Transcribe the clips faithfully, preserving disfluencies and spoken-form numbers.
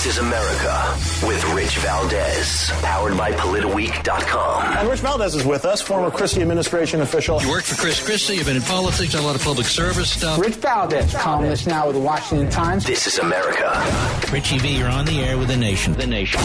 is America with Rich Valdez, powered by Politiweek dot com. And Rich Valdez is with us, former Christie administration official. You worked for Chris Christie, you've been in politics, done a lot of public service stuff. Rich Valdez, columnist now with the Washington Times. This is America. Richie V, you're on the air with the nation. The Nation.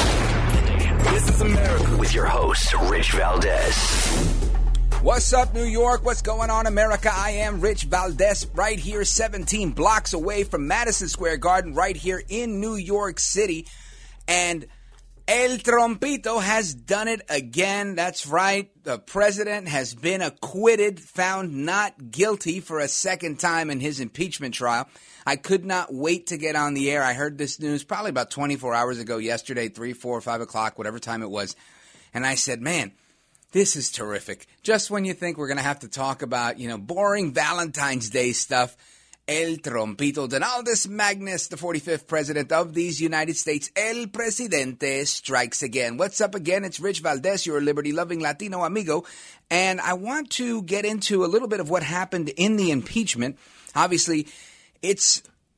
This is America with your host, Rich Valdez. What's up, New York? What's going on, America? I am Rich Valdez, right here, seventeen blocks away from Madison Square Garden, right here in New York City. And El Trompito has done it again. That's right. The president has been acquitted, found not guilty for a second time in his impeachment trial. I could not wait to get on the air. I heard this news probably about twenty-four hours ago yesterday, three, four, five o'clock, whatever time it was. And I said, man, this is terrific. Just when you think we're going to have to talk about, you know, boring Valentine's Day stuff, El Trompito, Donaldus Magnus, the forty-fifth president of these United States, El Presidente, strikes again. What's up again? It's Rich Valdez, your liberty-loving Latino amigo, and I want to get into a little bit of what happened in the impeachment. Obviously, it's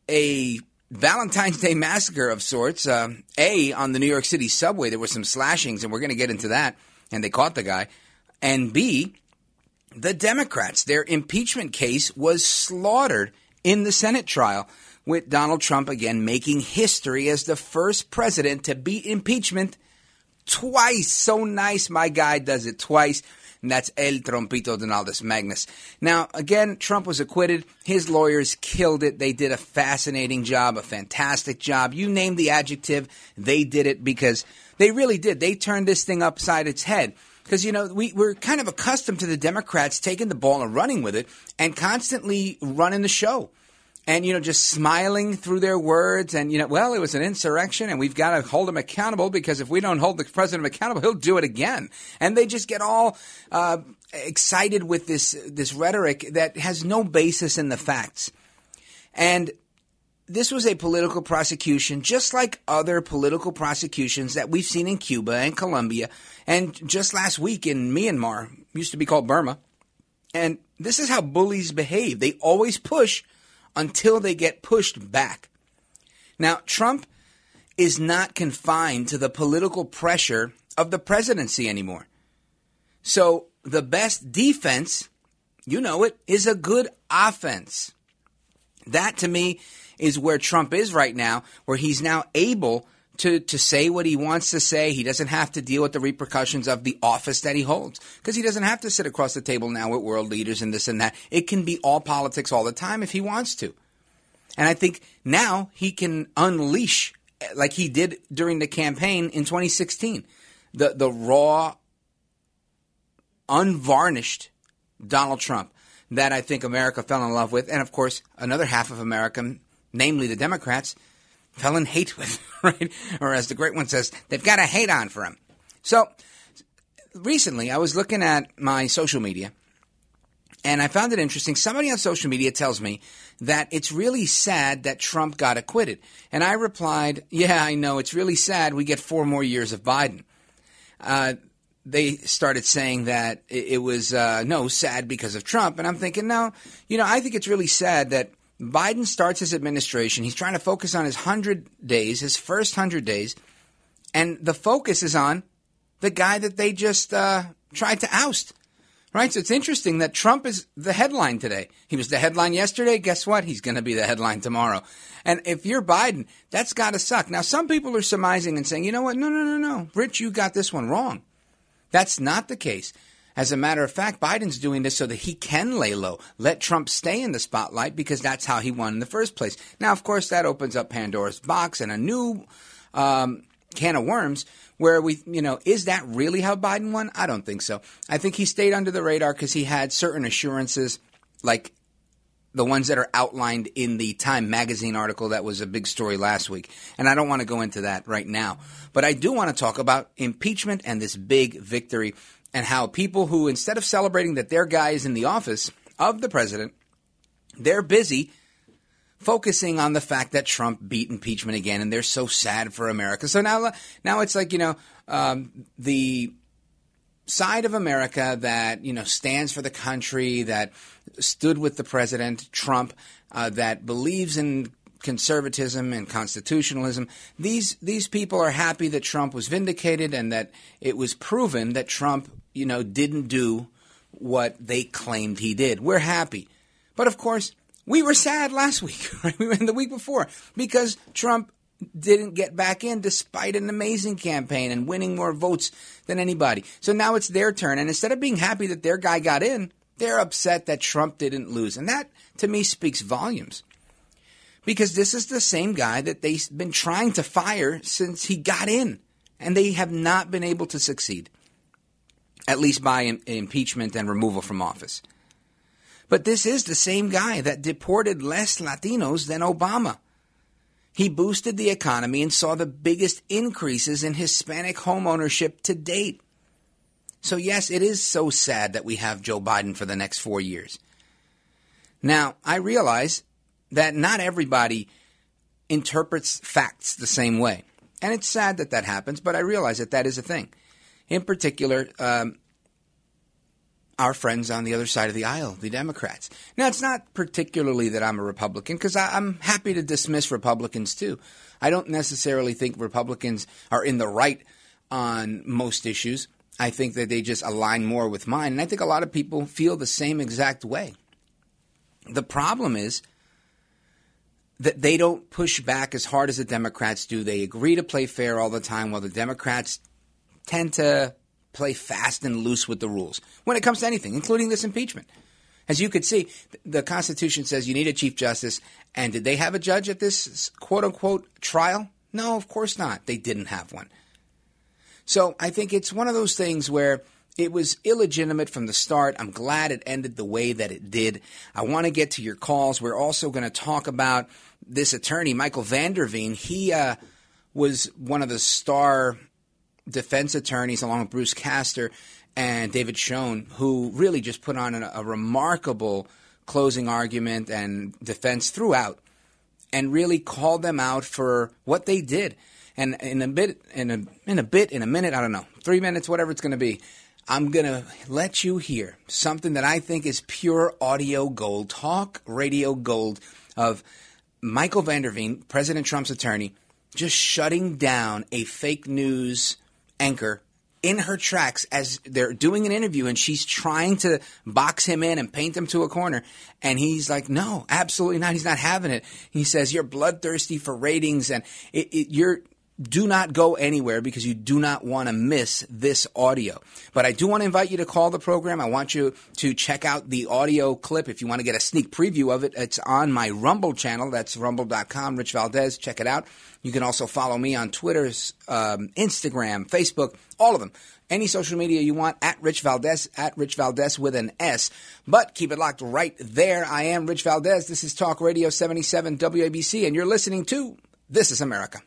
a Valentine's Day massacre of sorts. Uh, A, on the New York City subway, there were some slashings, and we're going to get into that. And they caught the guy. And B, the Democrats, their impeachment case was slaughtered in the Senate trial, with Donald Trump again making history as the first president to beat impeachment twice. So nice, my guy does it twice. And that's El Trompito Donaldus Magnus. Now, again, Trump was acquitted. His lawyers killed it. They did a fascinating job, a fantastic job. You name the adjective, they did it because they really did. They turned this thing upside its head. Because, you know, we, we're kind of accustomed to the Democrats taking the ball and running with it and constantly running the show. And, you know, just smiling through their words and, you know, well, it was an insurrection and we've got to hold him accountable because if we don't hold the president accountable, he'll do it again. And they just get all uh, excited with this this rhetoric that has no basis in the facts. And this was a political prosecution, just like other political prosecutions that we've seen in Cuba and Colombia and just last week in Myanmar, used to be called Burma. And this is how bullies behave. They always push until they get pushed back. Now, Trump is not confined to the political pressure of the presidency anymore. So the best defense, you know it, is a good offense. That, to me, is where Trump is right now, where he's now able to, to say what he wants to say. He doesn't have to deal with the repercussions of the office that he holds because he doesn't have to sit across the table now with world leaders and this and that. It can be all politics all the time if he wants to. And I think now he can unleash, like he did during the campaign in twenty sixteen, the, the raw, unvarnished Donald Trump that I think America fell in love with. And, of course, another half of America, namely the Democrats, fell in hate with, right? Or as the great one says, they've got a hate on for him. So recently I was looking at my social media and I found it interesting. Somebody on social media tells me that it's really sad that Trump got acquitted. And I replied, yeah, I know. It's really sad. We get four more years of Biden. Uh, they started saying that it, it was, uh, no, sad because of Trump. And I'm thinking, no, you know, I think it's really sad that Biden starts his administration. He's trying to focus on his one hundred days, his first one hundred days, and the focus is on the guy that they just uh, tried to oust, right? So it's interesting that Trump is the headline today. He was the headline yesterday. Guess what? He's going to be the headline tomorrow. And if you're Biden, that's got to suck. Now, some people are surmising and saying, you know what? No, no, no, no. Rich, you got this one wrong. That's not the case. As a matter of fact, Biden's doing this so that he can lay low, let Trump stay in the spotlight because that's how he won in the first place. Now, of course, that opens up Pandora's box and a new um, can of worms where we, you know, is that really how Biden won? I don't think so. I think he stayed under the radar because he had certain assurances like the ones that are outlined in the Time magazine article that was a big story last week. And I don't want to go into that right now. But I do want to talk about impeachment and this big victory and how people who, instead of celebrating that their guy is in the office of the president, they're busy focusing on the fact that Trump beat impeachment again, and they're so sad for America. So now, now it's like, you know, um, the side of America that, you know, stands for the country, that stood with the president, Trump, uh, that believes in conservatism and constitutionalism. These these people are happy that Trump was vindicated and that it was proven that Trump, you know, didn't do what they claimed he did. We're happy. But of course, we were sad last week, right? We were in the week before because Trump didn't get back in despite an amazing campaign and winning more votes than anybody. So now it's their turn. And instead of being happy that their guy got in, they're upset that Trump didn't lose. And that, to me, speaks volumes. Because this is the same guy that they've been trying to fire since he got in. And they have not been able to succeed, at least by im- impeachment and removal from office. But this is the same guy that deported less Latinos than Obama. He boosted the economy and saw the biggest increases in Hispanic home ownership to date. So yes, it is so sad that we have Joe Biden for the next four years. Now, I realize that not everybody interprets facts the same way. And it's sad that that happens, but I realize that that is a thing. In particular, um, our friends on the other side of the aisle, the Democrats. Now, it's not particularly that I'm a Republican, because I'm happy to dismiss Republicans, too. I don't necessarily think Republicans are in the right on most issues. I think that they just align more with mine, and I think a lot of people feel the same exact way. The problem is that they don't push back as hard as the Democrats do. They agree to play fair all the time, while the Democrats tend to play fast and loose with the rules when it comes to anything, including this impeachment. As you could see, the Constitution says you need a Chief Justice, and did they have a judge at this quote-unquote trial? No, of course not. They didn't have one. So I think it's one of those things where it was illegitimate from the start. I'm glad it ended the way that it did. I want to get to your calls. We're also going to talk about this attorney, Michael van der Veen. He uh, was one of the star defense attorneys, along with Bruce Castor and David Schoen, who really just put on a, a remarkable closing argument and defense throughout, and really called them out for what they did. And in a bit, in a in a bit, in a minute, I don't know, three minutes, whatever it's going to be, I'm going to let you hear something that I think is pure audio gold, talk radio gold, of Michael van der Veen, President Trump's attorney, just shutting down a fake news anchor in her tracks as they're doing an interview, and she's trying to box him in and paint him to a corner. And he's like, no, absolutely not. He's not having it. He says, you're bloodthirsty for ratings, and it, it, you're do not go anywhere because you do not want to miss this audio. But I do want to invite you to call the program. I want you to check out the audio clip. If you want to get a sneak preview of it, it's on my Rumble channel. That's rumble dot com, Rich Valdez. Check it out. You can also follow me on Twitter, um, Instagram, Facebook, all of them. Any social media you want, at Rich Valdez, at Rich Valdez with an S. But keep it locked right there. I am Rich Valdez. This is Talk Radio seventy-seven W A B C, and you're listening to This is America.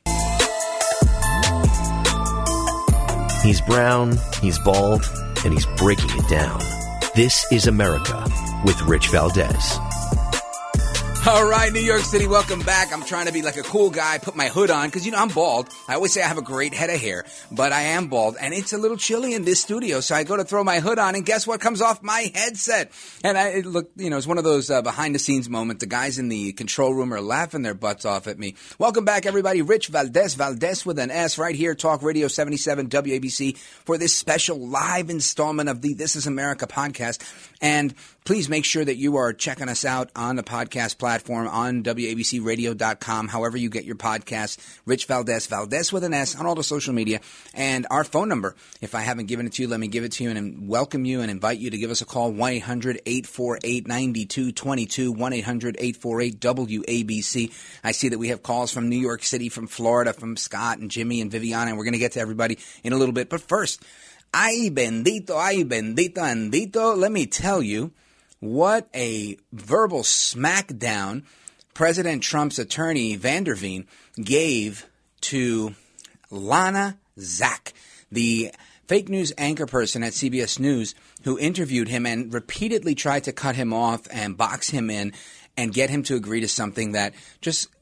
He's brown, he's bald, and he's breaking it down. This is America with Rich Valdez. All right, New York City, welcome back. I'm trying to be like a cool guy, put my hood on, because, you know, I'm bald. I always say I have a great head of hair, but I am bald, and it's a little chilly in this studio, so I go to throw my hood on, and guess what comes off my headset? And I it look, you know, it's one of those uh, behind-the-scenes moments. The guys in the control room are laughing their butts off at me. Welcome back, everybody. Rich Valdez, Valdez with an S, right here, Talk Radio seventy-seven W A B C, for this special live installment of the This is America podcast. And please make sure that you are checking us out on the podcast platform on W A B C radio dot com, however you get your podcasts. Rich Valdez, Valdez with an S, on all the social media. And our phone number, if I haven't given it to you, let me give it to you and welcome you and invite you to give us a call, one eight hundred eight four eight nine two two two, one eight hundred eight four eight W A B C. I see that we have calls from New York City, from Florida, from Scott and Jimmy and Viviana, and we're going to get to everybody in a little bit. But first, ay bendito, ay bendito, bendito, let me tell you, what a verbal smackdown President Trump's attorney, van der Veen, gave to Lana Zak, the fake news anchor person at C B S News, who interviewed him and repeatedly tried to cut him off and box him in and get him to agree to something that just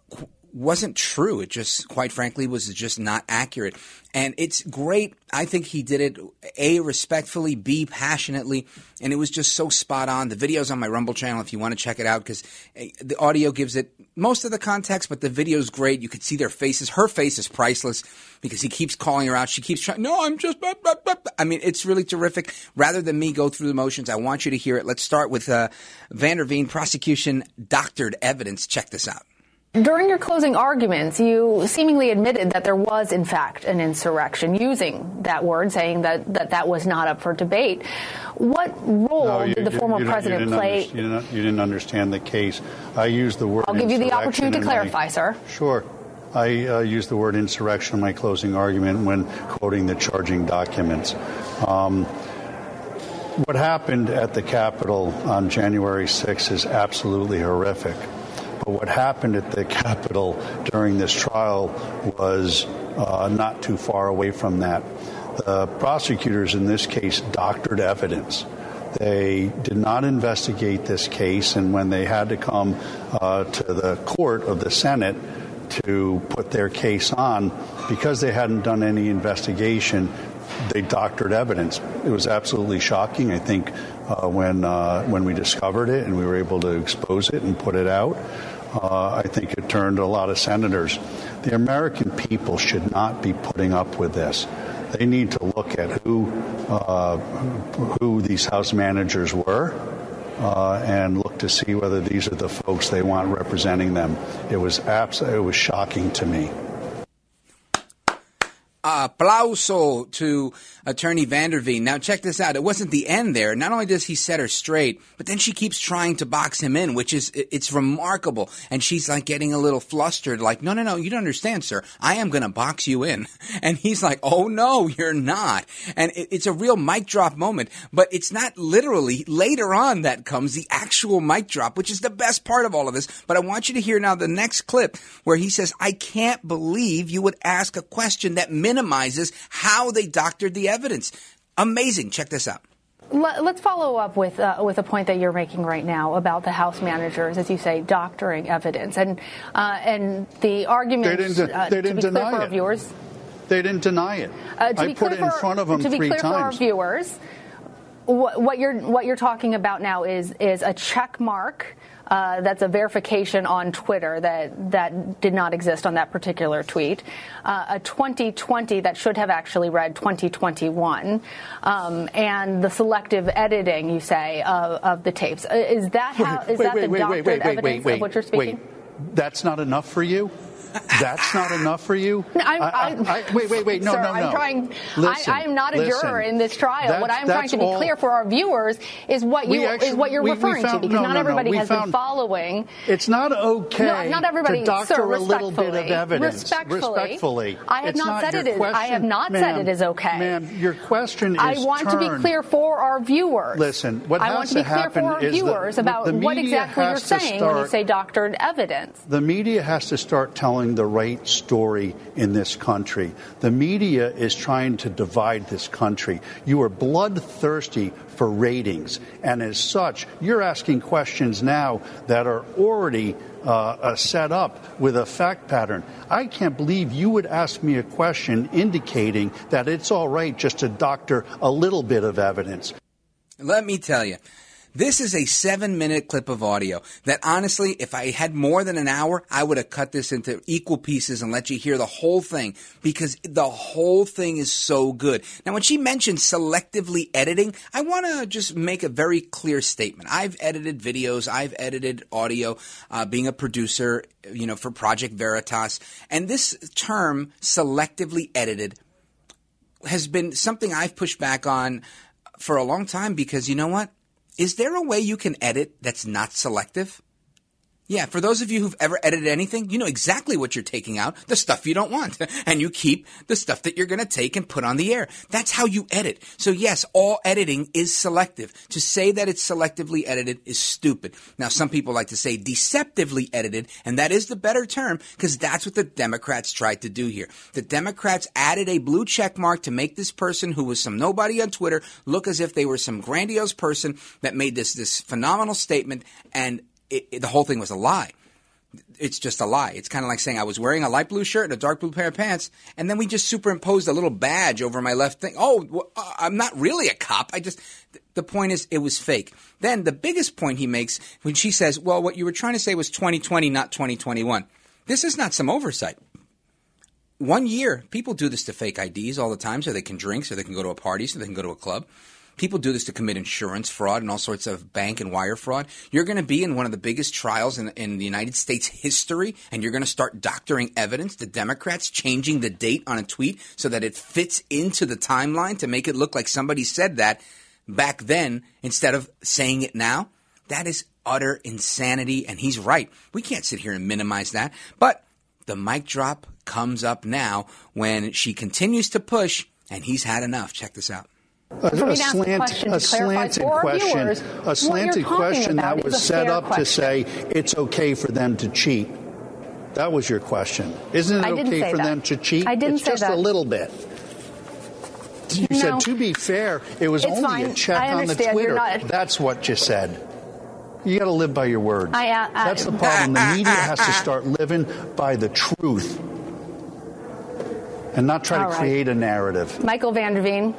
wasn't true. It just, quite frankly, was just not accurate. And it's great. I think he did it, A, respectfully, B, passionately, and it was just so spot on. The video's on my Rumble channel if you want to check it out, because the audio gives it most of the context, but the video's great. You could see their faces. Her face is priceless because he keeps calling her out. She keeps trying, no, I'm just, blah, blah, blah. I mean, it's really terrific. Rather than me go through the motions, I want you to hear it. Let's start with uh, Van der Veen, prosecution, doctored evidence. Check this out. During your closing arguments, you seemingly admitted that there was, in fact, an insurrection, using that word, saying that that, that was not up for debate. What role no, you, did the you, former you president you play? Under, you, didn't, you didn't understand the case. I used the word I'll give you the opportunity to clarify, my, sir. Sure. I uh, used the word insurrection in my closing argument when quoting the charging documents. Um, what happened at the Capitol on January sixth is absolutely horrific. But what happened at the Capitol during this trial was uh, not too far away from that. The prosecutors in this case doctored evidence. They did not investigate this case, and when they had to come uh, to the court of the Senate to put their case on, because they hadn't done any investigation, they doctored evidence. It was absolutely shocking, I think, uh, when uh, when we discovered it and we were able to expose it and put it out. Uh, I think it turned a lot of senators. The American people should not be putting up with this. They need to look at who uh, who these House managers were uh, and look to see whether these are the folks they want representing them. It was abs- it was shocking to me. Applauso to Attorney Van der Veen. Now, check this out. It wasn't the end there. Not only does he set her straight, but then she keeps trying to box him in, which is, it's remarkable. And she's like getting a little flustered, like, no, no, no, you don't understand, sir. I am going to box you in. And he's like, oh, no, you're not. And it, it's a real mic drop moment, but it's not literally. Later on, that comes the actual mic drop, which is the best part of all of this. But I want you to hear now the next clip where he says, I can't believe you would ask a question that minimizes how they doctored the evidence. Amazing. Check this out. Let's follow up with uh, with a point that you're making right now about the House managers, as you say, doctoring evidence, and uh, and the argument. They didn't, uh, they didn't to be deny clear for it. our viewers, they didn't deny it. Uh, to I be put it in for, front of them to be three clear times. For our viewers, what, what you're what you're talking about now is is a check mark. Uh, that's a verification on Twitter that that did not exist on that particular tweet. Uh, a twenty twenty that should have actually read twenty twenty-one, um, and the selective editing, you say, of, of the tapes. Is that how? Is wait, that wait, the wait, doctored wait, wait, evidence wait, wait, of what you're speaking? Wait, that's not enough for you? That's not enough for you? No, I'm, I, I, I, wait, wait, wait. No, sir, no, no. I'm trying, listen, I, I am not a listen. juror in this trial. That's, what I'm trying to be all, clear for our viewers is what you actually, is what you're we, referring we found, to, because no, not no, everybody no, has found, been following. It's not okay no, not everybody, to doctor sir, a little bit of evidence. Respectfully, respectfully. I have it's not, not said it is. question, I have not said it is okay. Ma'am, your question is I want turned. to be clear for our viewers. Listen, what I has want to be to clear for our is viewers the, about the what exactly you're saying start, when you say doctored evidence. The media has to start telling the right story in this country. The media is trying to divide this country. You are bloodthirsty for ratings, and as such, you're asking questions now that are already uh, uh, set up with a fact pattern. I can't believe you would ask me a question indicating that it's all right just to doctor a little bit of evidence. Let me tell you. This is a seven-minute clip of audio that, honestly, if I had more than an hour, I would have cut this into equal pieces and let you hear the whole thing, because the whole thing is so good. Now, when she mentioned selectively editing, I want to just make a very clear statement. I've edited videos. I've edited audio, uh, being a producer, you know, for Project Veritas. And this term, selectively edited, has been something I've pushed back on for a long time, because you know what? Is there a way you can edit that's not selective? Yeah, for those of you who've ever edited anything, you know exactly what you're taking out, the stuff you don't want, and you keep the stuff that you're going to take and put on the air. That's how you edit. So yes, all editing is selective. To say that it's selectively edited is stupid. Now, some people like to say deceptively edited, and that is the better term, because that's what the Democrats tried to do here. The Democrats added a blue check mark to make this person who was some nobody on Twitter look as if they were some grandiose person that made this, this phenomenal statement, and It, it, the whole thing was a lie. it's just a lie. It's kind of like saying I was wearing a light blue shirt and a dark blue pair of pants, and then we just superimposed a little badge over my left thing. Oh, well, uh, I'm not really a cop. I just – the point is it was fake. Then the biggest point he makes when she says, well, what you were trying to say was twenty twenty, not twenty twenty-one. This is not some oversight. One year, people do this to fake I Ds all the time so they can drink, so they can go to a party, so they can go to a club. People do this to commit insurance fraud and all sorts of bank and wire fraud. You're going to be in one of the biggest trials in, in the United States history, and you're going to start doctoring evidence. The Democrats changing the date on a tweet so that it fits into the timeline to make it look like somebody said that back then instead of saying it now. That is utter insanity, and he's right. We can't sit here and minimize that. But the mic drop comes up now when she continues to push, and he's had enough. Check this out. A, a, slant, a slanted question, a slanted question that was set up question. to say it's okay for them to cheat. That was your question. Isn't it okay for that. them to cheat? I didn't it's say just that. a little bit. You no. said, to be fair, it was it's only fine. a check I on the understand. Twitter. Not... That's what you said. You got to live by your words. I, uh, I, That's the problem. The media has to start living by the truth and not try All to right. create a narrative. Michael van der Veen.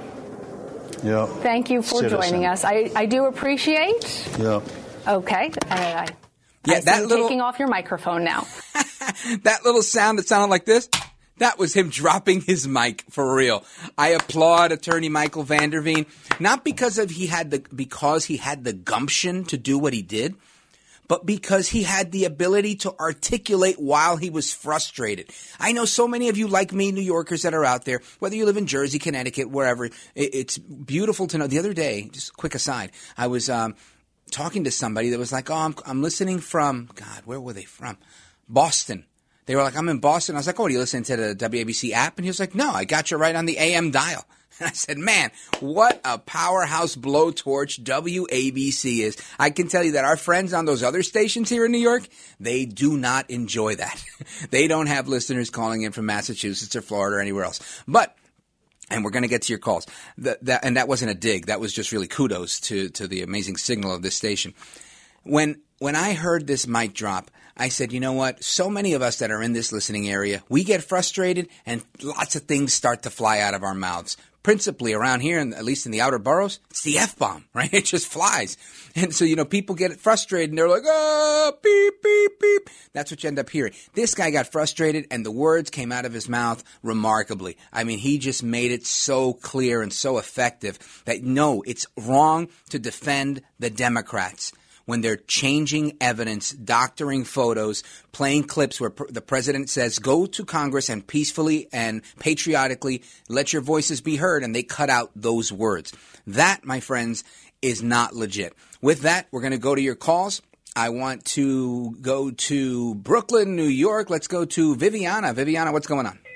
Yeah. Thank you for Citizen. joining us. I, I do appreciate. Yeah. Okay. I, I, yeah, I that see you little taking off your microphone now. That little sound that sounded like this, that was him dropping his mic for real. I applaud Attorney Michael van der Veen, not because of he had the because he had the gumption to do what he did, but because he had the ability to articulate while he was frustrated. I know so many of you like me, New Yorkers that are out there, whether you live in Jersey, Connecticut, wherever. It's beautiful to know. The other day, just a quick aside, I was um, talking to somebody that was like, oh, I'm, I'm listening from, God, where were they from? Boston. They were like, I'm in Boston. I was like, oh, are you listening to the W A B C app? And he was like, no, I got you right on the A M dial. And I said, man, what a powerhouse blowtorch W A B C is. I can tell you that our friends on those other stations here in New York, they do not enjoy that. They don't have listeners calling in from Massachusetts or Florida or anywhere else. But, and we're going to get to your calls. That, that, and that wasn't a dig. That was just really kudos to, to the amazing signal of this station. When, when I heard this mic drop, I said, you know what? So many of us that are in this listening area, we get frustrated and lots of things start to fly out of our mouths. Principally around here, and at least in the outer boroughs, it's the F-bomb, right? It just flies. And so, you know, people get frustrated and they're like, oh, beep, beep, beep. That's what you end up hearing. This guy got frustrated and the words came out of his mouth remarkably. I mean, he just made it so clear and so effective that no, it's wrong to defend the Democrats when they're changing evidence, doctoring photos, playing clips where pr- the president says, go to Congress and peacefully and patriotically let your voices be heard, and they cut out those words. That, my friends, is not legit. With that, we're going to go to your calls. I want to go to Brooklyn, New York. Let's go to Viviana. Viviana, what's going on?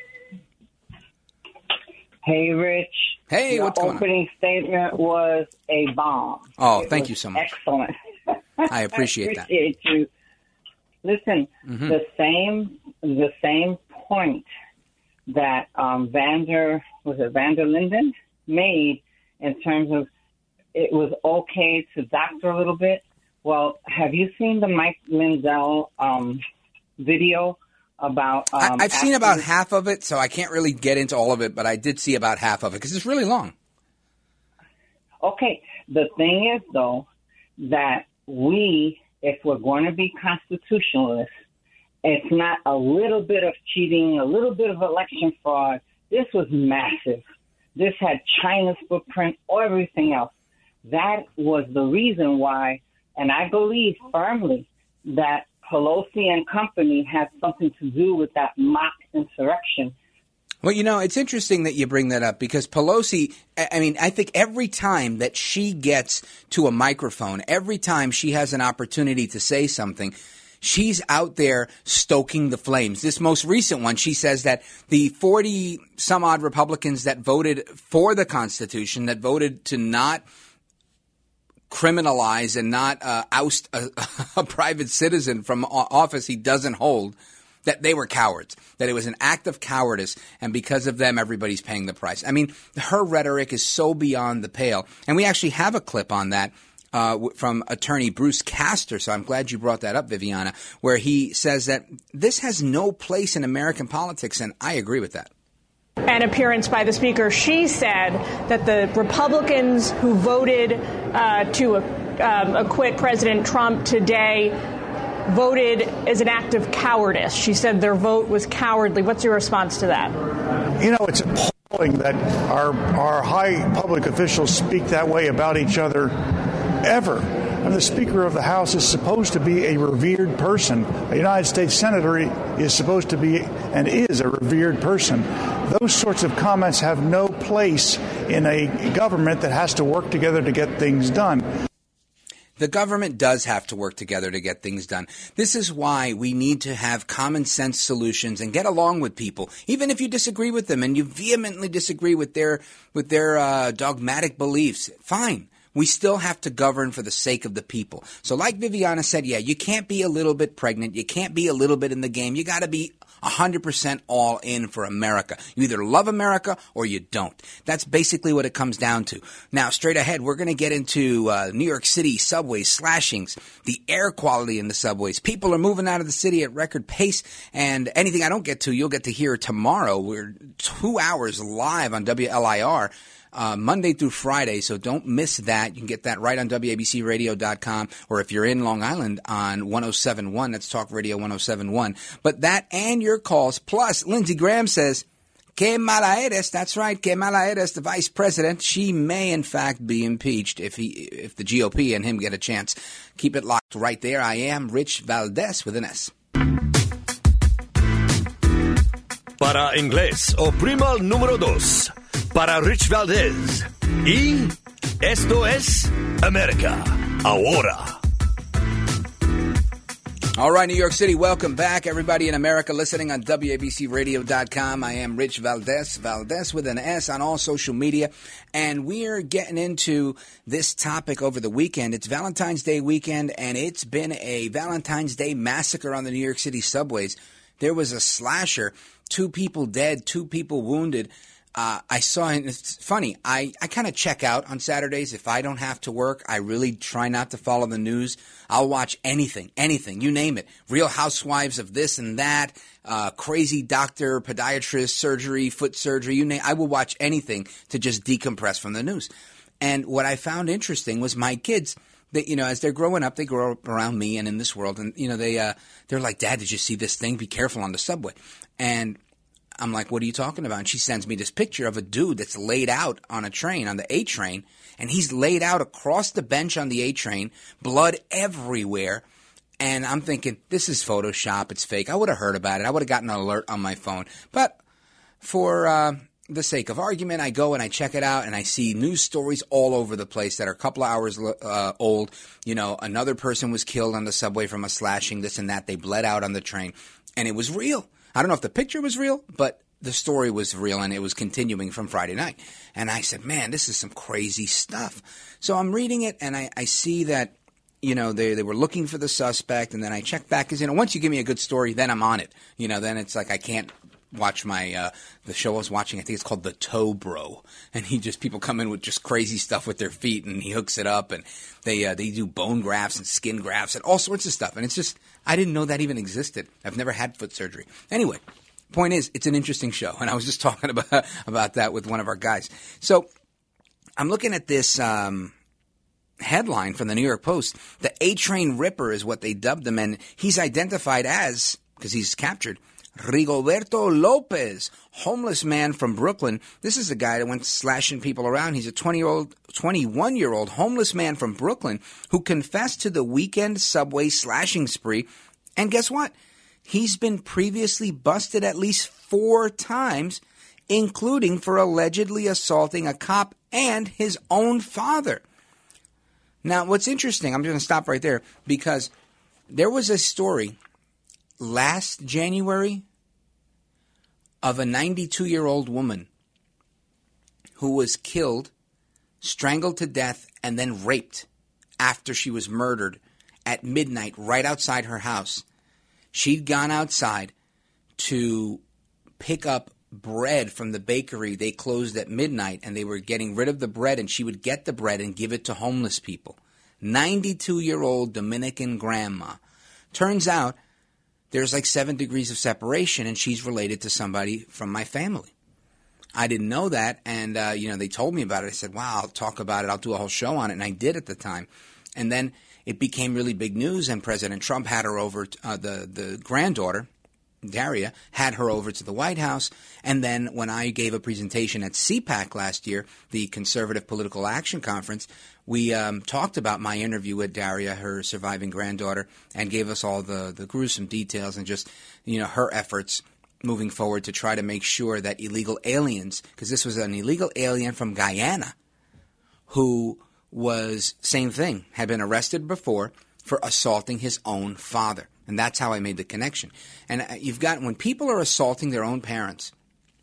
Hey, Rich. Hey, Your what's going on? Your opening statement was a bomb. Oh, it thank you so much. Excellent. I appreciate, I appreciate that. You. Listen, mm-hmm. the same the same point that um, Vander was it Vander Linden made in terms of it was okay to doctor a little bit. Well, have you seen the Mike Lindell um, video about? Um, I, I've seen about half of it, so I can't really get into all of it, but I did see about half of it because it's really long. Okay, the thing is though that we, if we're going to be constitutionalists, it's not a little bit of cheating, a little bit of election fraud. This was massive. This had China's footprint or everything else. That was the reason why, and I believe firmly that Pelosi and company had something to do with that mock insurrection. Well, you know, it's interesting that you bring that up because Pelosi, I mean, I think every time that she gets to a microphone, every time she has an opportunity to say something, she's out there stoking the flames. This most recent one, she says that the forty some odd Republicans that voted for the Constitution, that voted to not criminalize and not uh, oust a, a private citizen from office he doesn't hold, that they were cowards, that it was an act of cowardice, and because of them, everybody's paying the price. I mean, her rhetoric is so beyond the pale, and we actually have a clip on that uh, w- from attorney Bruce Castor. So I'm glad you brought that up, Viviana, where he says that this has no place in American politics, and I agree with that. An appearance by the speaker, she said that the Republicans who voted uh, to uh, acquit President Trump today voted as an act of cowardice. She said their vote was cowardly. What's your response to that? You know, it's appalling that our our high public officials speak that way about each other ever. And the Speaker of the House is supposed to be a revered person. A United States Senator is supposed to be and is a revered person. Those sorts of comments have no place in a government that has to work together to get things done. The government does have to work together to get things done. This is why we need to have common sense solutions and get along with people, even if you disagree with them and you vehemently disagree with their with their uh, dogmatic beliefs. Fine. We still have to govern for the sake of the people. So like Viviana said, yeah, you can't be a little bit pregnant. You can't be a little bit in the game. You got to be one hundred percent all in for America. You either love America or you don't. That's basically what it comes down to. Now, straight ahead, we're going to get into uh, New York City subways, slashings, the air quality in the subways. People are moving out of the city at record pace, and anything I don't get to, you'll get to hear tomorrow. We're two hours live on W L I R. Uh, Monday through Friday, so don't miss that. You can get that right on W A B C radio dot com, or if you're in Long Island on one oh seven point one, that's Talk Radio one oh seven point one. But that and your calls, plus Lindsey Graham says, que mala eres, that's right, que mala eres, the vice president. She may, in fact, be impeached if he, if the G O P and him get a chance. Keep it locked right there. I am Rich Valdez with an S. Para inglés, oprima el número dos. Para Rich Valdez. Y esto es America Ahora. All right, New York City, welcome back. Everybody in America listening on W A B C radio dot com. I am Rich Valdez, Valdez with an S on all social media. And we're getting into this topic over the weekend. It's Valentine's Day weekend, and it's been a Valentine's Day massacre on the New York City subways. There was a slasher, two people dead, two people wounded. Uh, I saw, and it's funny, I, I kind of check out on Saturdays. If I don't have to work, I really try not to follow the news. I'll watch anything, anything, you name it. Real Housewives of this and that, uh, crazy doctor, podiatrist, surgery, foot surgery, you name I will watch anything to just decompress from the news. And what I found interesting was my kids, that, you know, as they're growing up, they grow up around me and in this world. And, you know, they, uh, they're like, Dad, did you see this thing? Be careful on the subway. And I'm like, what are you talking about? And she sends me this picture of a dude that's laid out on a train, on the A train, and he's laid out across the bench on the A train, blood everywhere. And I'm thinking, this is Photoshop, it's fake. I would have heard about it. I would have gotten an alert on my phone. But for uh, the sake of argument, I go and I check it out, and I see news stories all over the place that are a couple of hours uh, old. You know, another person was killed on the subway from a slashing, this and that. They bled out on the train, and it was real. I don't know if the picture was real, but the story was real, and it was continuing from Friday night. And I said, man, this is some crazy stuff. So I'm reading it, and I, I see that, you know, they they were looking for the suspect, and then I check back, because, you know, once you give me a good story, then I'm on it. You know, then it's like I can't watch my, uh, the show I was watching, I think it's called The Toe Bro. And he just, people come in with just crazy stuff with their feet, and he hooks it up, and they uh, they do bone grafts and skin grafts and all sorts of stuff. And it's just, I didn't know that even existed. I've never had foot surgery. Anyway, point is, it's an interesting show. And I was just talking about, about that with one of our guys. So I'm looking at this um, headline from the New York Post. The A-Train Ripper is what they dubbed him. And he's identified as, because he's captured, Rigoberto Lopez, homeless man from Brooklyn. This is the guy that went slashing people around. He's a twenty-year-old, twenty-one-year-old homeless man from Brooklyn who confessed to the weekend subway slashing spree. And guess what? He's been previously busted at least four times, including for allegedly assaulting a cop and his own father. Now, what's interesting, I'm going to stop right there, because there was a story last January of a ninety-two-year-old woman who was killed, strangled to death, and then raped after she was murdered at midnight right outside her house. She'd gone outside to pick up bread from the bakery. They closed at midnight, and they were getting rid of the bread, and she would get the bread and give it to homeless people. ninety-two-year-old Dominican grandma. Turns out there's like seven degrees of separation, and she's related to somebody from my family. I didn't know that, and, uh, you know, they told me about it. I said, wow, I'll talk about it. I'll do a whole show on it, and I did at the time. And then it became really big news, and President Trump had her over, to, uh, the, the granddaughter, Daria, had her over to the White House. And then when I gave a presentation at C PAC last year, the Conservative Political Action Conference, we um, talked about my interview with Daria, her surviving granddaughter, and gave us all the, the gruesome details and just, you know, her efforts moving forward to try to make sure that illegal aliens, because this was an illegal alien from Guyana who was, same thing, had been arrested before for assaulting his own father. And that's how I made the connection. And you've got, when people are assaulting their own parents,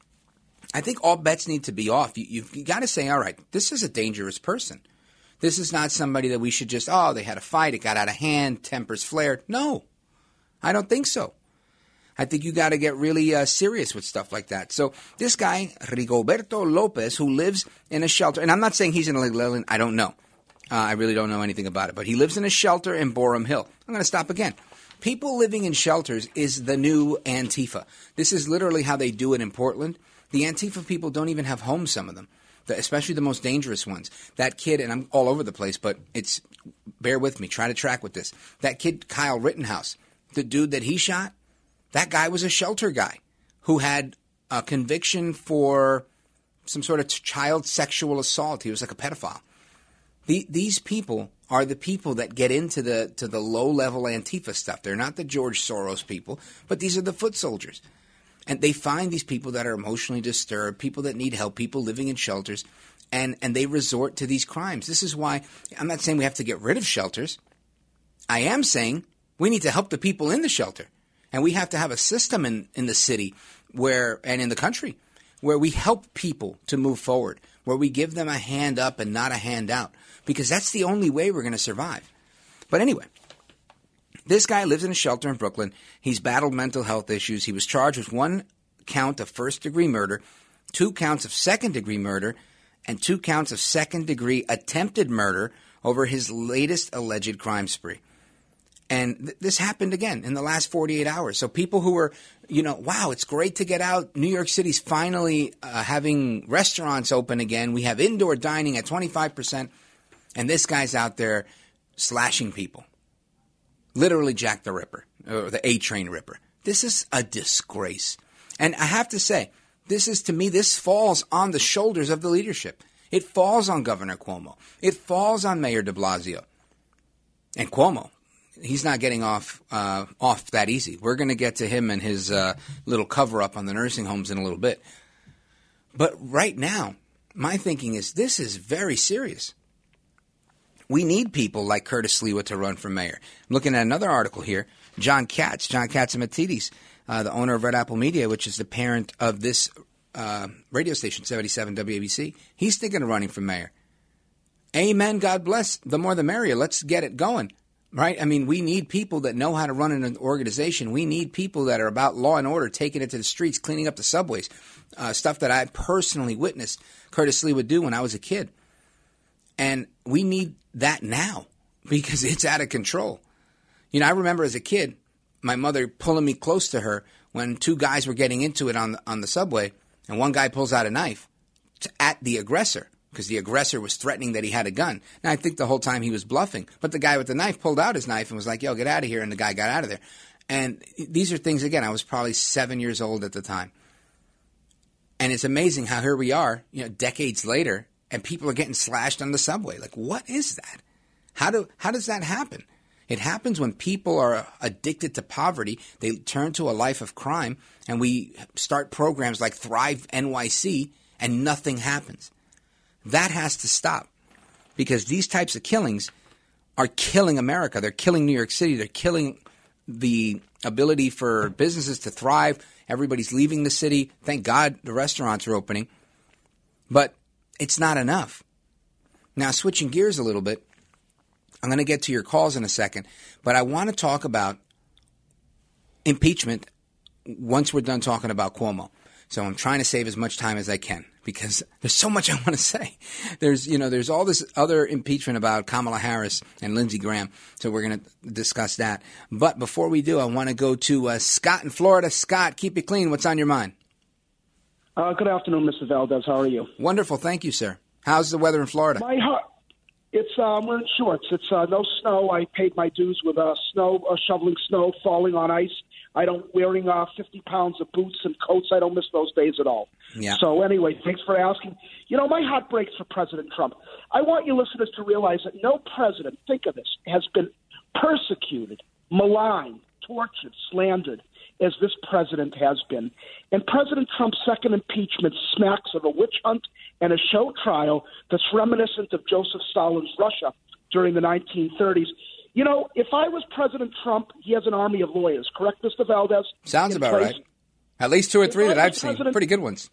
I think all bets need to be off. You, you've you got to say, all right, this is a dangerous person. This is not somebody that we should just, oh, they had a fight, it got out of hand, tempers flared. No, I don't think so. I think you got to get really uh, serious with stuff like that. So this guy, Rigoberto Lopez, who lives in a shelter, and I'm not saying he's an illegal alien, I don't know. Uh, I really don't know anything about it. But he lives in a shelter in Borum Hill. I'm going to stop again. People living in shelters is the new Antifa. This is literally how they do it in Portland. The Antifa people don't even have homes, some of them, especially the most dangerous ones. That kid, and I'm all over the place, but it's, bear with me, try to track with this. That kid, Kyle Rittenhouse, the dude that he shot, that guy was a shelter guy who had a conviction for some sort of child sexual assault. He was like a pedophile. The, these people are the people that get into the to the low-level Antifa stuff. They're not the George Soros people, but these are the foot soldiers. And they find these people that are emotionally disturbed, people that need help, people living in shelters, and, and they resort to these crimes. This is why I'm not saying we have to get rid of shelters. I am saying we need to help the people in the shelter. And we have to have a system in, in the city where and in the country where we help people to move forward, where we give them a hand up and not a hand out, because that's the only way we're going to survive. But anyway, this guy lives in a shelter in Brooklyn. He's battled mental health issues. He was charged with one count of first-degree murder, two counts of second-degree murder, and two counts of second-degree attempted murder over his latest alleged crime spree. And th- this happened again in the last forty-eight hours. So people who were, you know, wow, it's great to get out. New York City's finally uh, having restaurants open again. We have indoor dining at twenty-five percent. And this guy's out there slashing people. Literally Jack the Ripper, or the A-Train Ripper. This is a disgrace. And I have to say, this is, to me, this falls on the shoulders of the leadership. It falls on Governor Cuomo. It falls on Mayor de Blasio. And Cuomo, he's not getting off uh, off that easy. We're going to get to him and his uh, little cover-up on the nursing homes in a little bit. But right now, my thinking is this is very serious. We need people like Curtis Sliwa to run for mayor. I'm looking at another article here. John Katz, John Katzimatidis, uh, the owner of Red Apple Media, which is the parent of this uh, radio station, seventy-seven W A B C. He's thinking of running for mayor. Amen. God bless. The more the merrier. Let's get it going. Right? I mean, we need people that know how to run an organization. We need people that are about law and order, taking it to the streets, cleaning up the subways, uh, stuff that I personally witnessed Curtis Sliwa do when I was a kid. And we need that now because it's out of control. You know, I remember as a kid, my mother pulling me close to her when two guys were getting into it on the, on the subway, and one guy pulls out a knife to, at the aggressor because the aggressor was threatening that he had a gun. Now, I think the whole time he was bluffing, but the guy with the knife pulled out his knife and was like, yo, get out of here, and the guy got out of there. And these are things, again, I was probably seven years old at the time. And it's amazing how here we are, you know, decades later, and people are getting slashed on the subway. Like, what is that? How do how does that happen? It happens when people are addicted to poverty. They turn to a life of crime, and we start programs like Thrive N Y C, and nothing happens. That has to stop because these types of killings are killing America. They're killing New York City. They're killing the ability for businesses to thrive. Everybody's leaving the city. Thank God the restaurants are opening. But it's not enough. Now, switching gears a little bit, I'm going to get to your calls in a second, but I want to talk about impeachment once we're done talking about Cuomo. So I'm trying to save as much time as I can because there's so much I want to say. There's, you know, there's all this other impeachment about Kamala Harris and Lindsey Graham, so we're going to discuss that. But before we do, I want to go to uh, Scott in Florida. Scott, keep it clean. What's on your mind? Uh, good afternoon, Mister Valdez. How are you? Wonderful. Thank you, sir. How's the weather in Florida? My heart. It's um, we're in shorts. It's uh, no snow. I paid my dues with uh, snow, uh, shoveling snow, falling on ice. I don't wearing uh, fifty pounds of boots and coats. I don't miss those days at all. Yeah. So anyway, thanks for asking. You know, my heart breaks for President Trump. I want you listeners to realize that no president, think of this, has been persecuted, maligned, tortured, slandered as this president has been. And President Trump's second impeachment smacks of a witch hunt and a show trial that's reminiscent of Joseph Stalin's Russia during the nineteen thirties. You know, if I was President Trump, he has an army of lawyers, correct, Mister Valdez? Sounds about right. At least two or three that I've seen. Pretty good ones.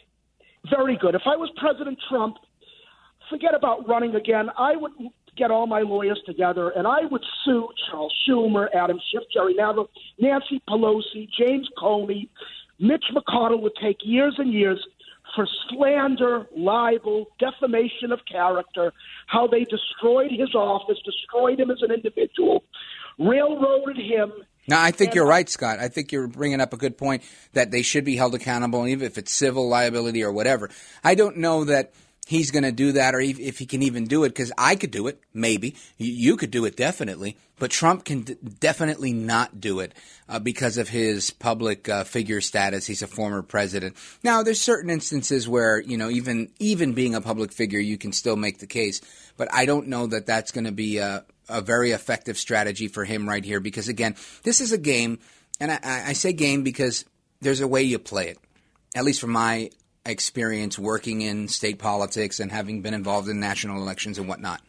Very good. If I was President Trump, forget about running again. I would get all my lawyers together, and I would sue Charles Schumer, Adam Schiff, Jerry Nadler, Nancy Pelosi, James Comey. Mitch McConnell would take years and years for slander, libel, defamation of character, how they destroyed his office, destroyed him as an individual, railroaded him. No, I think you're right, Scott. I think you're bringing up a good point that they should be held accountable, even if it's civil liability or whatever. I don't know that he's going to do that, or if he can even do it, because I could do it, maybe. You could do it, definitely. But Trump can d- definitely not do it uh, because of his public uh, figure status. He's a former president. Now, there's certain instances where, you know, even even being a public figure, you can still make the case. But I don't know that that's going to be a, a very effective strategy for him right here, because, again, this is a game, and I, I say game because there's a way you play it, at least from my experience working in state politics and having been involved in national elections and whatnot.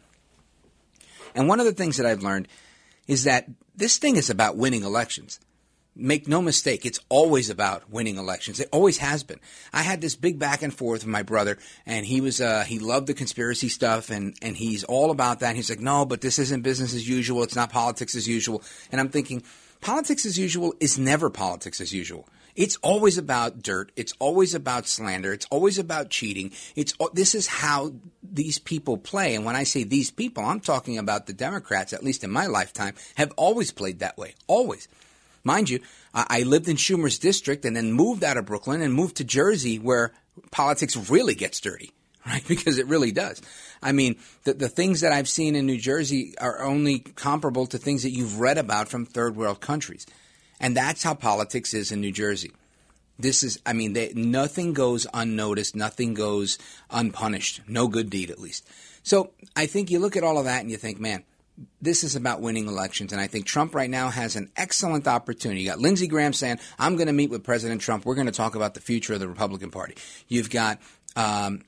And one of the things that I've learned is that this thing is about winning elections. Make no mistake, it's always about winning elections. It always has been. I had this big back and forth with my brother, and he was uh, he loved the conspiracy stuff, and, and he's all about that. And he's like, no, but this isn't business as usual. It's not politics as usual. And I'm thinking, politics as usual is never politics as usual. It's always about dirt. It's always about slander. It's always about cheating. It's this is how these people play. And when I say these people, I'm talking about the Democrats, at least in my lifetime, have always played that way. Always. Mind you, I lived in Schumer's district and then moved out of Brooklyn and moved to Jersey, where politics really gets dirty, right? Because it really does. I mean, the, the things that I've seen in New Jersey are only comparable to things that you've read about from third world countries. And that's how politics is in New Jersey. This is, I mean, they, nothing goes unnoticed. Nothing goes unpunished. No good deed, at least. So I think you look at all of that and you think, man, this is about winning elections. And I think Trump right now has an excellent opportunity. You got Lindsey Graham saying, I'm going to meet with President Trump. We're going to talk about the future of the Republican Party. You've got um,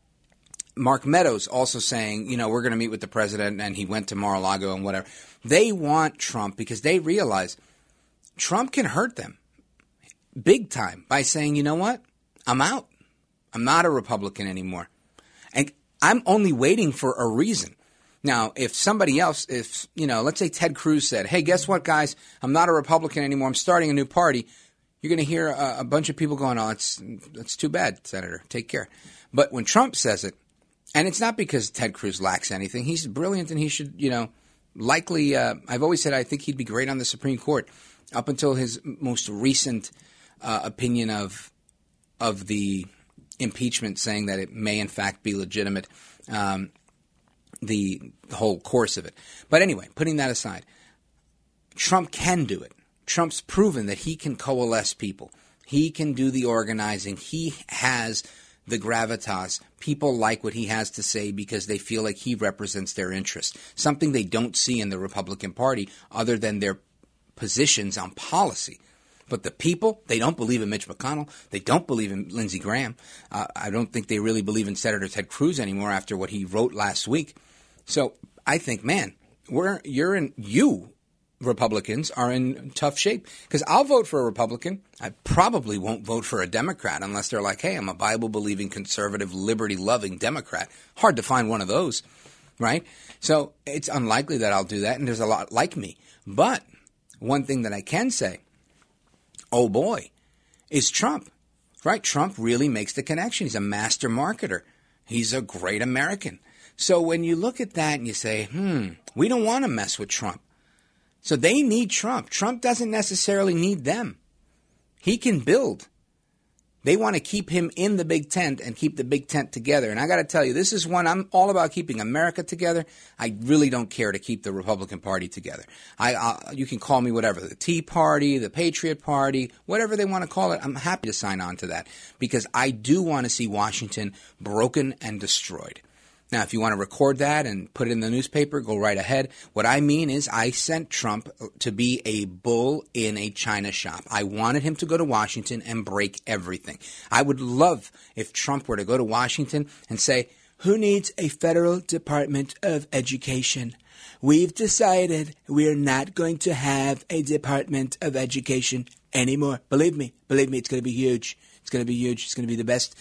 Mark Meadows also saying, you know, we're going to meet with the president, and he went to Mar-a-Lago and whatever. They want Trump because they realize Trump can hurt them big time by saying, you know what, I'm out. I'm not a Republican anymore. And I'm only waiting for a reason. Now, if somebody else, if, you know, let's say Ted Cruz said, hey, guess what, guys, I'm not a Republican anymore. I'm starting a new party. You're going to hear a, a bunch of people going, oh, it's, it's too bad, Senator. Take care. But when Trump says it, and it's not because Ted Cruz lacks anything. He's brilliant, and he should, you know, likely, uh, I've always said I think he'd be great on the Supreme Court. Up until his most recent uh, opinion of of the impeachment, saying that it may in fact be legitimate, um, the, the whole course of it. But anyway, putting that aside, Trump can do it. Trump's proven that he can coalesce people. He can do the organizing. He has the gravitas. People like what he has to say because they feel like he represents their interests, something they don't see in the Republican Party other than their positions on policy. But the people, they don't believe in Mitch McConnell. They don't believe in Lindsey Graham. Uh, I don't think they really believe in Senator Ted Cruz anymore after what he wrote last week. So I think, man, we're you're in you Republicans are in tough shape, because I'll vote for a Republican. I probably won't vote for a Democrat unless they're like, hey, I'm a Bible-believing, conservative, liberty-loving Democrat. Hard to find one of those, right? So it's unlikely that I'll do that, and there's a lot like me. But one thing that I can say, oh boy, is Trump. Right? Trump really makes the connection. He's a master marketer. He's a great American. So when you look at that and you say, hmm, we don't want to mess with Trump. So they need Trump. Trump doesn't necessarily need them. He can build. They want to keep him in the big tent and keep the big tent together. And I got to tell you, this is one I'm all about keeping America together. I really don't care to keep the Republican Party together. I, I you can call me whatever, the Tea Party, the Patriot Party, whatever they want to call it. I'm happy to sign on to that because I do want to see Washington broken and destroyed. Now, if you want to record that and put it in the newspaper, go right ahead. What I mean is I sent Trump to be a bull in a china shop. I wanted him to go to Washington and break everything. I would love if Trump were to go to Washington and say, who needs a federal Department of Education? We've decided we're not going to have a Department of Education anymore. Believe me, believe me, it's going to be huge. It's going to be huge. It's going to be the best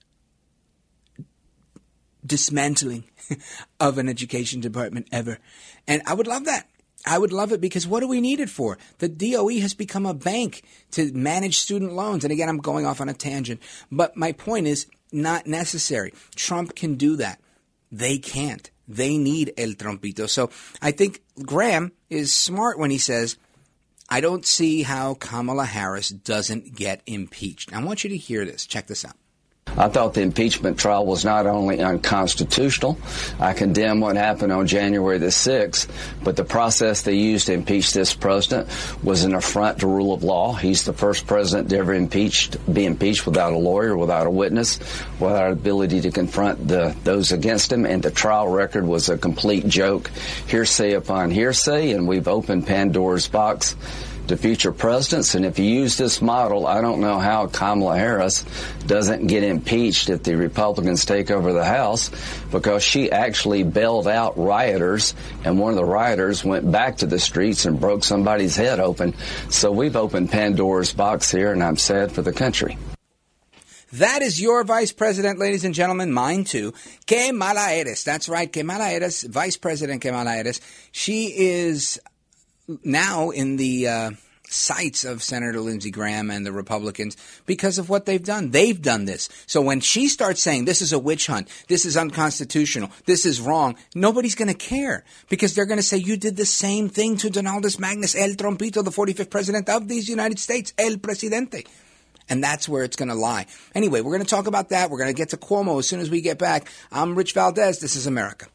dismantling of an education department ever. And I would love that. I would love it because what do we need it for? The D O E has become a bank to manage student loans. And again, I'm going off on a tangent. But my point is not necessary. Trump can do that. They can't. They need El Trumpito. So I think Graham is smart when he says, I don't see how Kamala Harris doesn't get impeached. I want you to hear this. Check this out. I thought the impeachment trial was not only unconstitutional, I condemn what happened on January the sixth, but the process they used to impeach this president was an affront to rule of law. He's the first president to ever impeached, be impeached without a lawyer, without a witness, without ability to confront the, those against him, and the trial record was a complete joke, hearsay upon hearsay, and we've opened Pandora's box to future presidents. And if you use this model, I don't know how Kamala Harris doesn't get impeached if the Republicans take over the House, because she actually bailed out rioters, and one of the rioters went back to the streets and broke somebody's head open. So we've opened Pandora's box here, and I'm sad for the country. That is your vice president, ladies and gentlemen. Mine too. Kamala Harris. That's right. Kamala Harris, Vice President Kamala Harris. She is now in the uh, sights of Senator Lindsey Graham and the Republicans because of what they've done. They've done this. So when she starts saying this is a witch hunt, this is unconstitutional, this is wrong, nobody's going to care because they're going to say you did the same thing to Donaldus Magnus, El Trumpito, the forty-fifth president of these United States, El Presidente. And that's where it's going to lie. Anyway, we're going to talk about that. We're going to get to Cuomo as soon as we get back. I'm Rich Valdez. This is America.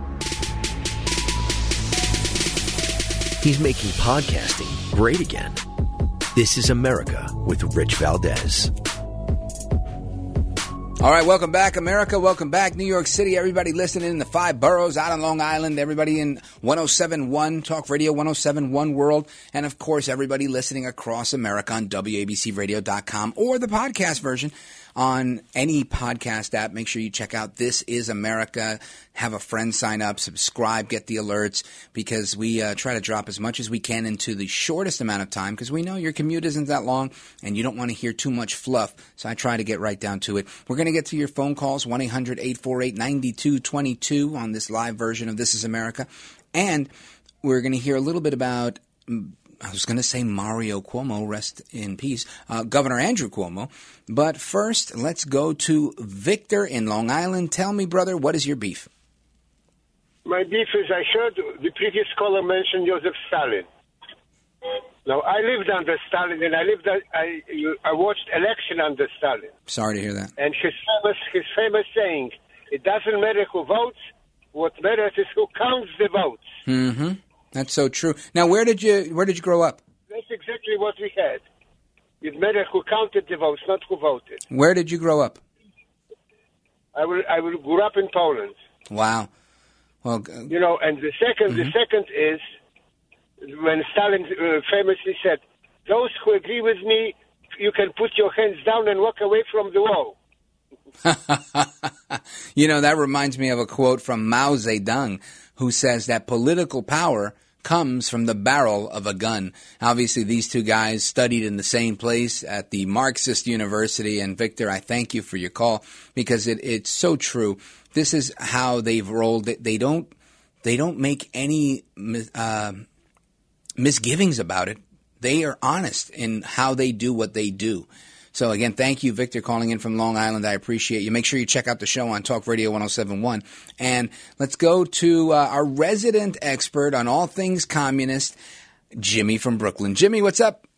He's making podcasting great again. This is America with Rich Valdez. All right, welcome back, America. Welcome back, New York City. Everybody listening in the five boroughs out on Long Island. Everybody in one oh seven point one Talk Radio, one oh seven point one World. And, of course, everybody listening across America on W A B C radio dot com or the podcast version on any podcast app. Make sure you check out This Is America. Have a friend sign up, subscribe, get the alerts, because we uh, try to drop as much as we can into the shortest amount of time, because we know your commute isn't that long and you don't want to hear too much fluff. So I try to get right down to it. We're going to get to your phone calls, one eight hundred eight four eight nine two two two on this live version of This Is America. And we're going to hear a little bit about, I was going to say Mario Cuomo, rest in peace, uh, Governor Andrew Cuomo. But first, let's go to Victor in Long Island. Tell me, brother, what is your beef? My beef is I heard the previous caller mention Joseph Stalin. Now, I lived under Stalin, and I lived. I I watched election under Stalin. Sorry to hear that. And his famous his famous saying, "It doesn't matter who votes. What matters is who counts the votes." Mm-hmm. That's so true. Now, where did you where did you grow up? That's exactly what we had. It mattered who counted the votes, not who voted. Where did you grow up? I will. I will grew up in Poland. Wow. Well, uh, you know, and the second, mm-hmm. the second is when Stalin uh, famously said, "Those who agree with me, you can put your hands down and walk away from the wall." You know, that reminds me of a quote from Mao Zedong, who says that political power comes from the barrel of a gun. Obviously, these two guys studied in the same place at the Marxist University. And Victor, I thank you for your call, because it, it's so true. This is how they've rolled. They don't, they don't make any uh, misgivings about it. They are honest in how they do what they do. So, again, thank you, Victor, calling in from Long Island. I appreciate you. Make sure you check out the show on Talk Radio one oh seven point one. And let's go to uh, our resident expert on all things communist, Jimmy from Brooklyn. Jimmy, what's up?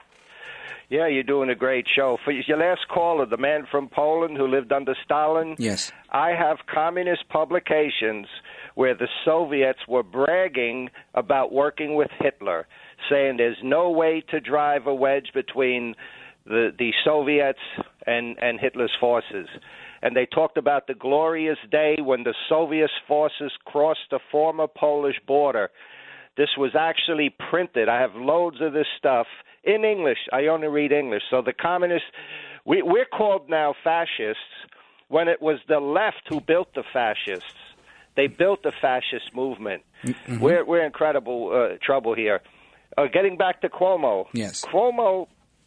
Yeah, you're doing a great show. For your last caller, the man from Poland who lived under Stalin, yes, I have communist publications where the Soviets were bragging about working with Hitler, saying there's no way to drive a wedge between the, the Soviets and, and Hitler's forces. And they talked about the glorious day when the Soviet forces crossed the former Polish border. This was actually printed. I have loads of this stuff in English. I only read English. So the communists, we, we're called now fascists when it was the left who built the fascists. They built the fascist movement. Mm-hmm. We're, we're in incredible uh, trouble here. Uh, getting back to Cuomo. Yes. Cuomo,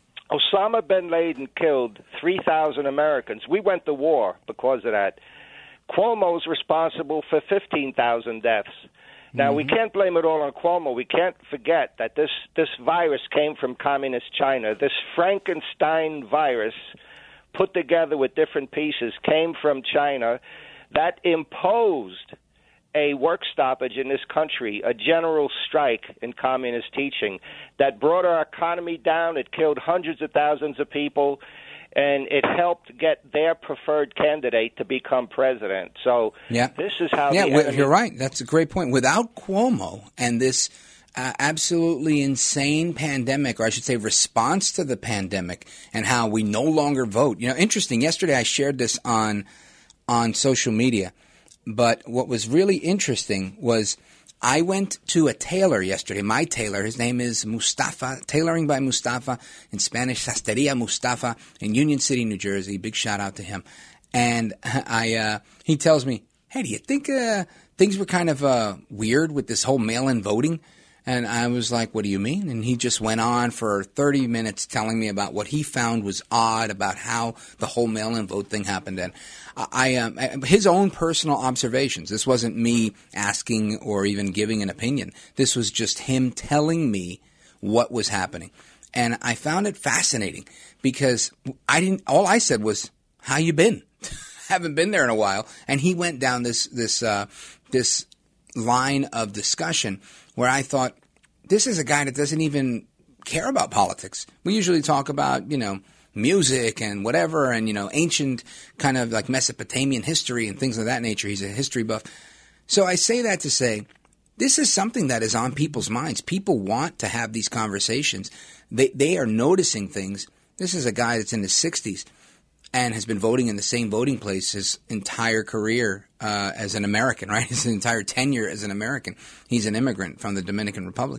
Osama bin Laden killed three thousand Americans. We went to war because of that. Cuomo's responsible for fifteen thousand deaths. Now, mm-hmm. we can't blame it all on Cuomo. We can't forget that this, this virus came from communist China. This Frankenstein virus, put together with different pieces, came from China that imposed a work stoppage in this country, a general strike in communist teaching that brought our economy down. It killed hundreds of thousands of people, and it helped get their preferred candidate to become president. So yeah. this is how yeah, the well, enemy- you're right. That's a great point. Without Cuomo and this uh, absolutely insane pandemic, or I should say response to the pandemic, and how we no longer vote. You know, interesting, yesterday I shared this on on social media, but what was really interesting was I went to a tailor yesterday, my tailor. His name is Mustafa, Tailoring by Mustafa, in Spanish, Sasteria Mustafa, in Union City, New Jersey. Big shout out to him. And I, uh, he tells me, hey, do you think uh, things were kind of uh, weird with this whole mail-in voting? And I was like, what do you mean? And he just went on for thirty minutes telling me about what he found was odd about how the whole mail-in vote thing happened. And I, um, his own personal observations. This wasn't me asking or even giving an opinion. This was just him telling me what was happening. And I found it fascinating because I didn't, all I said was, how you been? Haven't been there in a while. And he went down this, this, uh, this line of discussion where I thought, this is a guy that doesn't even care about politics. We usually talk about, you know, music and whatever and, you know, ancient kind of like Mesopotamian history and things of that nature. He's a history buff. So I say that to say this is something that is on people's minds. People want to have these conversations. They they are noticing things. This is a guy that's in his sixties and has been voting in the same voting place his entire career uh, as an American, right? His entire tenure as an American. He's an immigrant from the Dominican Republic.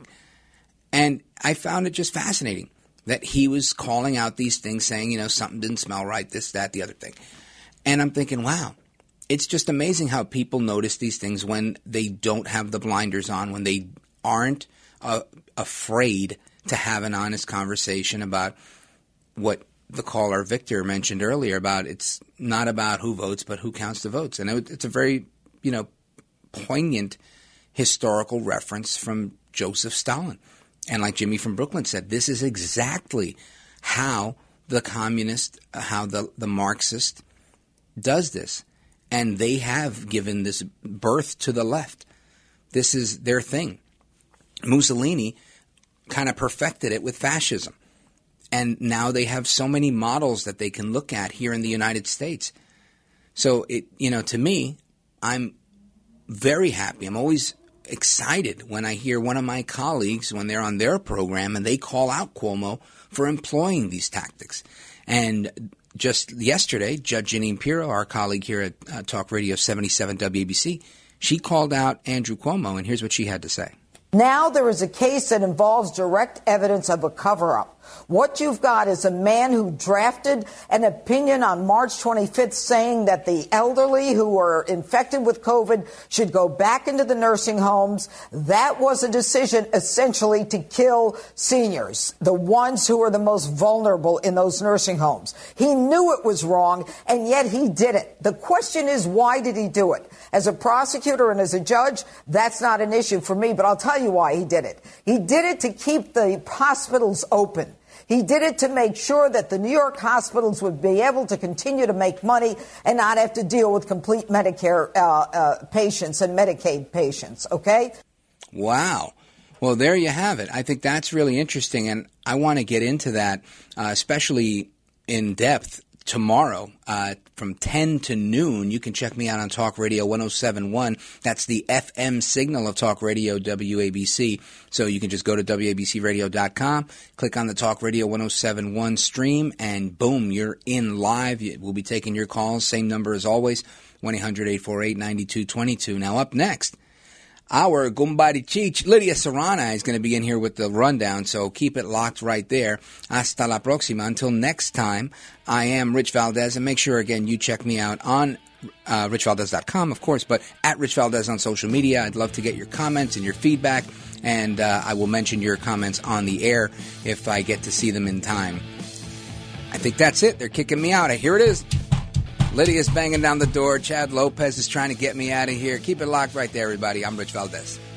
And I found it just fascinating that he was calling out these things, saying, you know, something didn't smell right, this, that, the other thing. And I'm thinking, wow, it's just amazing how people notice these things when they don't have the blinders on, when they aren't uh, afraid to have an honest conversation about what the caller Victor mentioned earlier about it's not about who votes, but who counts the votes. And it, it's a very, you know, poignant historical reference from Joseph Stalin. And like Jimmy from Brooklyn said, this is exactly how the communist, how the, the Marxist does this. And they have given this birth to the left. This is their thing. Mussolini kind of perfected it with fascism. And now they have so many models that they can look at here in the United States. So, it, you know, to me, I'm very happy. I'm always excited when I hear one of my colleagues, when they're on their program, and they call out Cuomo for employing these tactics. And just yesterday, Judge Jeanine Pirro, our colleague here at uh, Talk Radio seventy-seven W A B C, she called out Andrew Cuomo, and here's what she had to say. Now there is a case that involves direct evidence of a cover-up. What you've got is a man who drafted an opinion on March twenty-fifth saying that the elderly who were infected with COVID should go back into the nursing homes. That was a decision essentially to kill seniors, the ones who are the most vulnerable in those nursing homes. He knew it was wrong, and yet he did it. The question is, why did he do it? As a prosecutor and as a judge, that's not an issue for me, but I'll tell you why he did it. He did it to keep the hospitals open. He did it to make sure that the New York hospitals would be able to continue to make money and not have to deal with complete Medicare uh, uh, patients and Medicaid patients, okay? Wow. Well, there you have it. I think that's really interesting, and I want to get into that, uh, especially in depth tomorrow uh, from ten to noon. You can check me out on Talk Radio one oh seven point one. That's the F M signal of Talk Radio W A B C. So you can just go to W A B C radio dot com, click on the Talk Radio one oh seven point one stream, and boom, you're in live. We'll be taking your calls. Same number as always, one eight hundred eight four eight nine two two two. Now up next, our Gumbari Chich, Lydia Serrana, is going to be in here with the rundown, so keep it locked right there. Hasta la próxima. Until next time, I am Rich Valdez, and make sure, again, you check me out on uh, rich valdez dot com, of course, but at Rich Valdez on social media. I'd love to get your comments and your feedback, and uh, I will mention your comments on the air if I get to see them in time. I think that's it. They're kicking me out. Here it is. Lydia's banging down the door. Chad Lopez is trying to get me out of here. Keep it locked right there, everybody. I'm Rich Valdez.